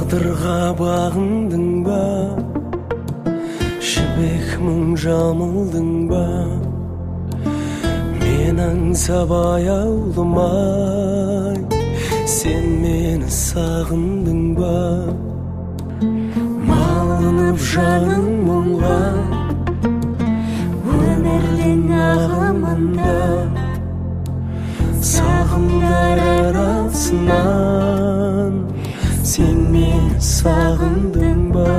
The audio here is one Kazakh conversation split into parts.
Тағдырға бағындың ба, жібек мұң жамылдың ба? Мен аңсап аяулымай, сен мені сағындың ба? Малынып жаның мұңға, өмірдің ағымында, сағымдар арасынан сен мені сағындың ба?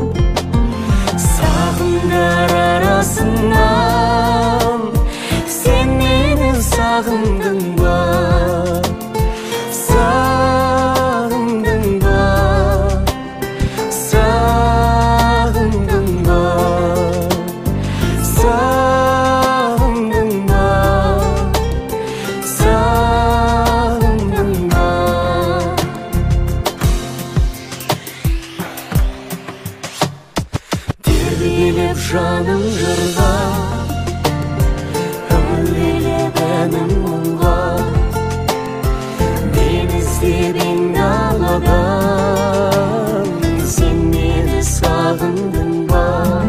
Сағымдар арасынан сен мені сағындың ба? Сағындың ба? Сағындың ба? Сағындың ба? Сағындың ба? Тербелеп жаның жырға, үңіліп әнің мұңға. Мен іздедім даладан, сен мені сағындың ба?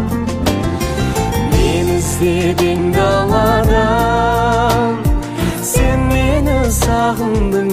Мен іздедім даладан, сен мені сағындың